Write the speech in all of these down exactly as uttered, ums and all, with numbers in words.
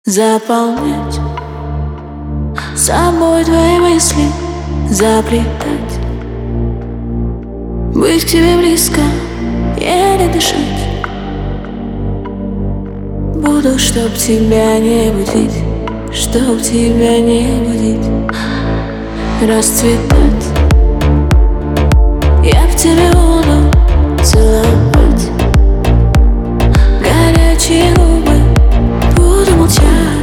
Заполнять собой твои мысли, заплетать, быть к тебе близко, еле дышать. Буду, чтоб тебя не будить, чтоб тебя не будить, расцветать. Я в тебе буду целовать, горячие губы буду молчать.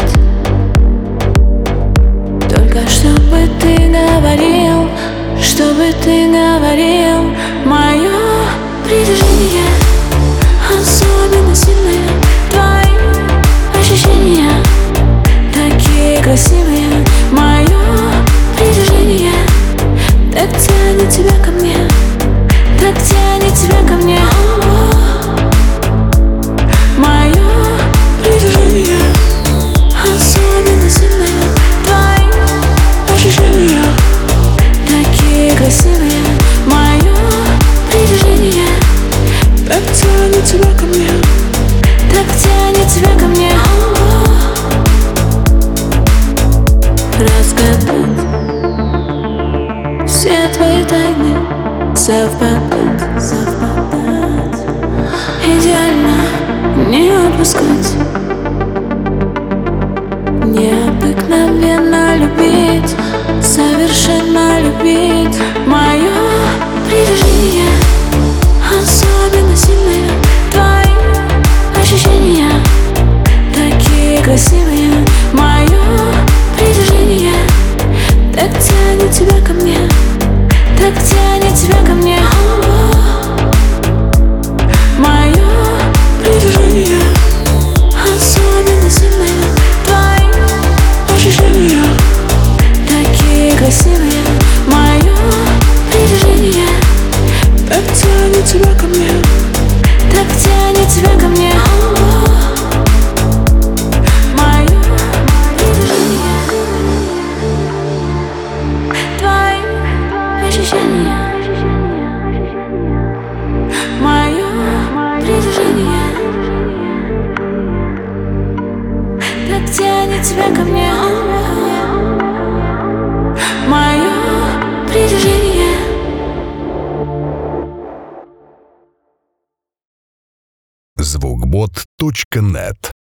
Только чтобы ты говорил, чтобы ты говорил. Мое притяжение особенно сильное, твои ощущения такие красивые. Мое притяжение так тянет тебя ко мне, так тянет тебя ко мне. Мое притяжение особенно сильное, твои ощущения такие красивые. Мое притяжение так тянет тебя ко мне, так тянет тебя ко мне. Разгадать все твои тайны, совпадать, совпадать, идеально не отпускать, необыкновенно любить, совершенно любить. Мое притяжение особенно сильное, твои ощущения такие красивые. Мое притяжение так тянет тебя ко мне, так тянет тебя ко мне. Мое притяжение особенно сильное, твои ощущения такие красивые. Мое притяжение так тянет тебя ко мне, так тянет тебя ко мне. Мое притяжение, твои ощущения. Мое притяжение так тянет тебя ко мне. Мое притяжение. звукбот точка нет